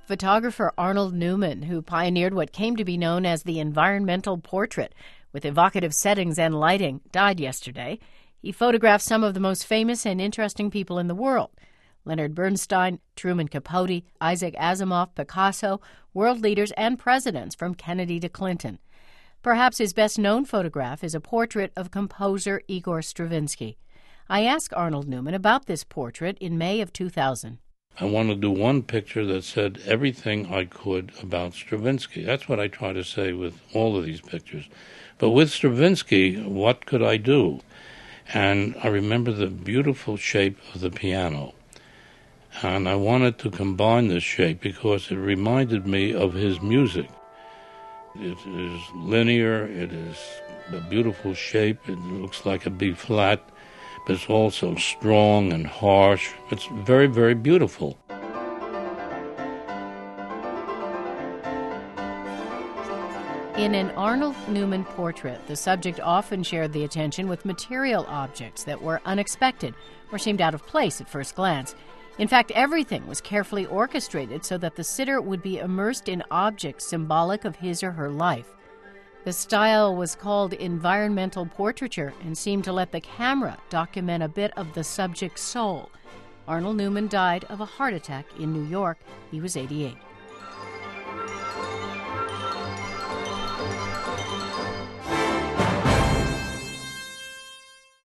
Photographer Arnold Newman, who pioneered what came to be known as the environmental portrait with evocative settings and lighting, died yesterday. He photographed some of the most famous and interesting people in the world: Leonard Bernstein, Truman Capote, Isaac Asimov, Picasso, world leaders and presidents from Kennedy to Clinton. Perhaps his best-known photograph is a portrait of composer Igor Stravinsky. I asked Arnold Newman about this portrait in May of 2000. I wanted to do one picture that said everything I could about Stravinsky. That's what I try to say with all of these pictures. But with Stravinsky, what could I do? And I remember the beautiful shape of the piano. And I wanted to combine this shape because it reminded me of his music. It is linear, it is a beautiful shape, it looks like a B flat, but it's also strong and harsh. It's very, very beautiful. In an Arnold Newman portrait, the subject often shared the attention with material objects that were unexpected or seemed out of place at first glance. In fact, everything was carefully orchestrated so that the sitter would be immersed in objects symbolic of his or her life. The style was called environmental portraiture and seemed to let the camera document a bit of the subject's soul. Arnold Newman died of a heart attack in New York. He was 88.